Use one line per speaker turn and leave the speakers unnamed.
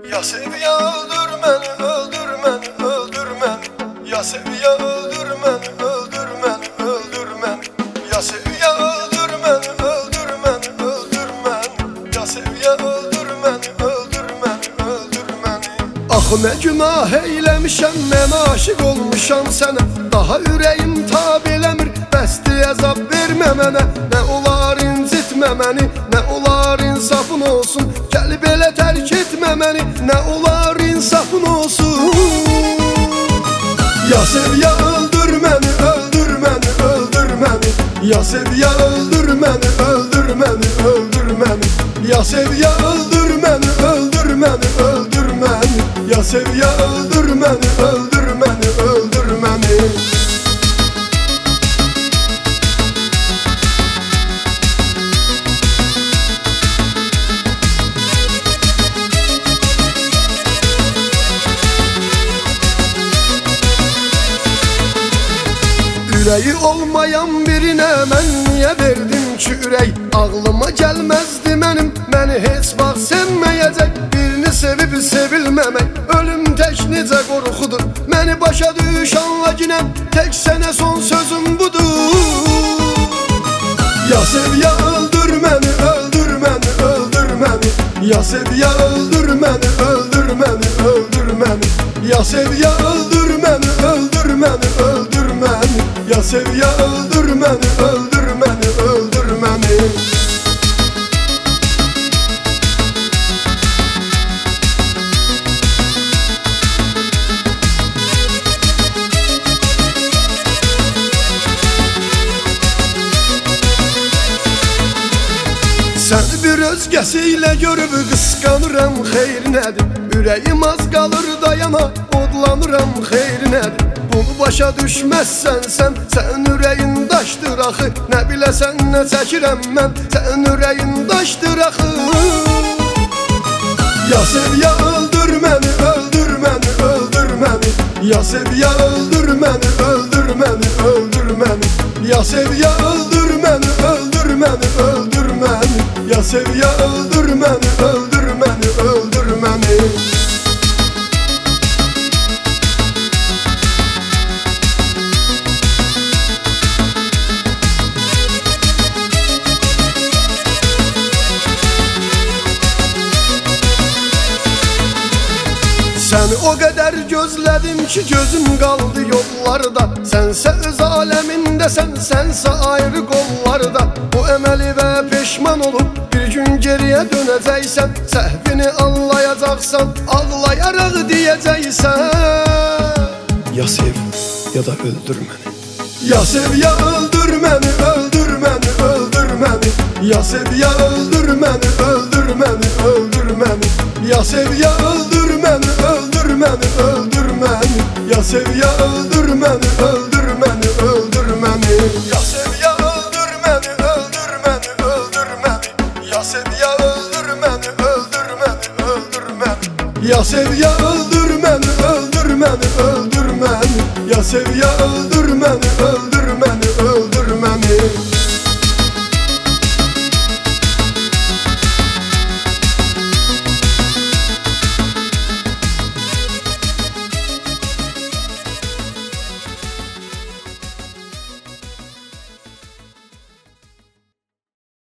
Ya sev ya öldürmen, öldürmen, öldürmen. Ya sev ya öldürmen, öldürmen, öldürmen. Ya sev ya öldürmen, öldürmen, öldürmen. Ya sev ya öldürmen, öldürmen, öldürmen. Ah ne günah eylemişem, ben aşık olmuşam sana. Daha yüreğim tab eləmir, bəsdi əzab vermə mənə. Nə olar incitmə məni, nə olar insafın olsun. Gəl belə tərk etmə məni, nə olar insafın olsun. Ya sev ya öldür məni, öldür məni, öldür məni. Ya sev ya öldür məni, öldür məni, öldür məni. Ya sev ya öldür məni, öldür məni, öldür məni. Ya sev ya öldür məni, öldür məni, öldür məni. Yüreği olmayan birine ben niye verdim ki ürək? Ağlıma gelmezdi mənim, məni heç vaxt sevməyəcək. Birini sevib sevilməmək, ölüm tək necə qorxudur. Məni başa düş anla ginəm, tek sənə son sözüm budur. Ya sev ya öldür məni, öldür məni, öldür məni. Ya sev ya öldür məni, öldür məni, öldür məni. Ya sev ya öldür məni, öldür məni, öldür məni. Ya sev ya öldür məni, öldür məni, öldür məni. Səni bir özgəsiylə görüb qısqanıram, xeyr nədir? Ürəyim az qalır dayana, odlanıram, xeyr nədir? Bunu başa düşməzsən sən ürəyin daşdır axı. Nə biləsən nə çəkirəm mən, sən ürəyin daşdır axı. Ya sev ya öldür məni, öldür məni, öldür məni. Ya sev ya öldür məni, öldür məni, öldür məni. Ya sev ya öldür məni, öldür məni, öldür məni. Ya sev ya öldür məni, öldür məni, öldür məni. Səni o qədər gözlədim ki gözüm qaldı yollarda. Sənsə öz aləmindəsən, sənsə ayrı qollarda. Bu əməli və peşman olub bir gün geriyə dönəcəksən. Səhvini anlayacaqsan, ağlayaraq deyəcəksən. Ya sev ya da öldür məni. Ya sev ya öldür məni, öldür məni, öldür məni. Ya sev ya öldür məni, öldür məni, öldür məni. Ya sev ya öldür məni, öldür məni, öldür məni. Ya sev ya öldür məni, öldür məni, öldür məni. Ya sev ya öldür məni, öldür məni, öldür məni. Ya sev ya öldür məni, öldür məni, öldür məni. Ya sev ya öldür məni, öldür məni, öldür məni. Ya sev ya öldür məni, öldür